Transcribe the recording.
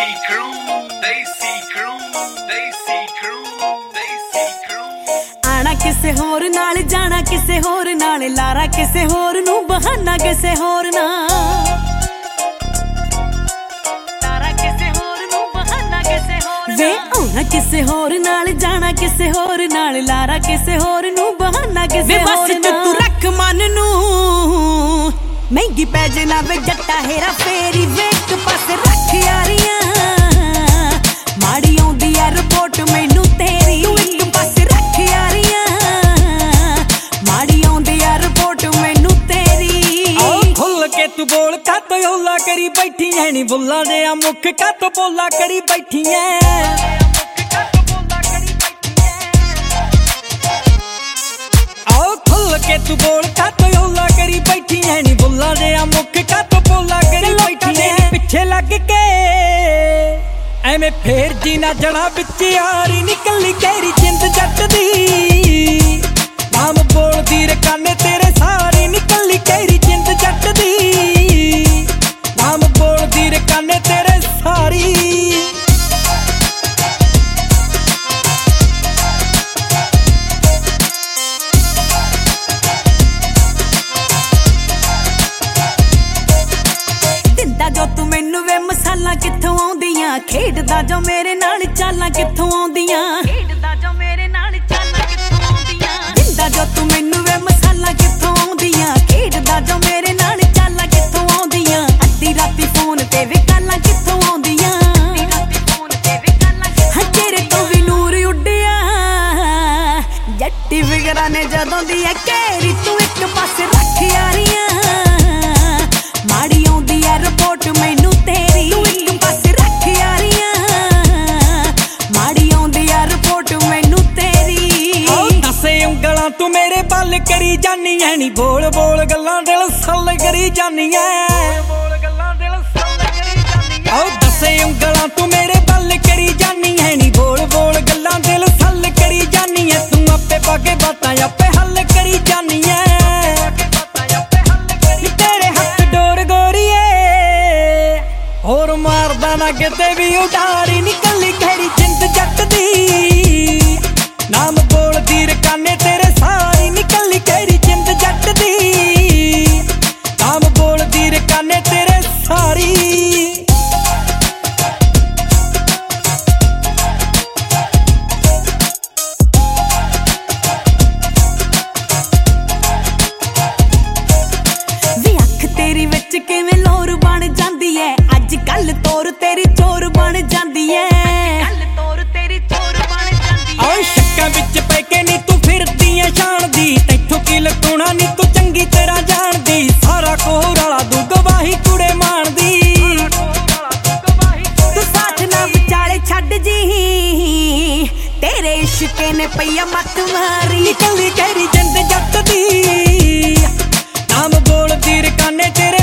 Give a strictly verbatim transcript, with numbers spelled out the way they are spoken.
Desi crew, Desi crew, Desi crew, Desi crew। आना किसे होर नाल जाना किसे होर नाल लारा किसे होर नू बहाना किसे होर ना लारा किसे होर नू बहाना किसे होर वे आना किसे होर नाल जाना किसे होर नाल लारा किसे होर नू बहाना किसे होर ना तू रख मन नू महंगी पै जाना वे जट्टा हेरा फेरी वे एक पासे रख यारियां माड़ी आउंदी है रिपोर्ट मैनू तेरी तू एक पासे रख यारियां माड़ी आउंदी है रिपोर्ट मैनू तेरी खुल के तू बोल का तो हौला करी बैठी है नी बुल्ला दे मुख का तो बोला करी बैठी है आओ खुल के तू बोल का तो हौला करी बैठी है नी बुल्ला दे मुख का तो बोला करी बैठी है पिछे लग के ਐਵੇਂ ਫੇਰ ਜੀ ਨਾ ਜਣਾ ਵਿੱਚ ਯਾਰੀ ਨਿਕਲੀ ਕੇਰੀ ਜਿੰਦ ਜੱਟ ਦੀ ਨਾਮ ਬੋਲਦੀ ਰਕਾਨੇ ਤੇਰੇ ਸਾਰੀ ਨਿਕਲੀ ਕੇਰੀ ਜਿੰਦ ਜੱਟ ਦੀ ਨਾਮ ਬੋਲਦੀ ਰਕਾਨੇ ਤੇਰੇ ਸਾਰੀ जो तू मैनू वे मसाला कित्थों आउंदियां खेडदा जो मेरे नाल चालां कित्थों आउंदियां खेडदा जो मेरे नाल चालां कित्थों आउंदियां दिंदा जो तू मैनू वे मसाला कित्थों आउंदियां खेडदा जो मेरे नाल चालां कित्थों आउंदियां अद्धी राती फोन ते वे गालां कित्थों आउंदियां अद्धी राती फोन ते वे गालां हां तेरे तो भी नूर उड्डिया जट्टी फिकरां ने जदों दी है घेरी तू एक पासे रख यारियां माड़ी आउंदी है रिपोर्ट मैनू तेरी तू एक पासे रख यारियां माड़ी आउंदी है रिपोर्ट मैनू तेरी दसे उंगलां तू मेरे बल करी जानी है नी बोल बोल गल्लां दिल सल करी जानी है आओ दसे उंगलां तू मेरे बल करी जानी है नी बोल बोल गल्लां दिल सल करी जानी है तू आपे पाके बातां आपे हल करी जानी है और मारदा ना किते भी उडारी निकली घेरी जिंद जट दी नाम बोलदी रकाने तेरे सारी निकली घेरी जिंद जट दी नाम बोलदी रकाने तेरे सारी वे अख तेरी विच किवें लोर बन जांदी है कल तोर तेरी चोर बन जांदी है कल तोर तेरी चोर बन जांदी है ओ शक्कां विच पै के नी तू फिरदी ऐ शान दी तैथों की लटूणा नी तू चंगी तरह जानदी सारा कोहराला तू गवाही कुड़े मारदी तू साथ ना विचाले छड्ड जी तेरे इश्क ने पईया मत मारी निकली कहरी जिंद जट दी नाम बोलदी रकाने तेरे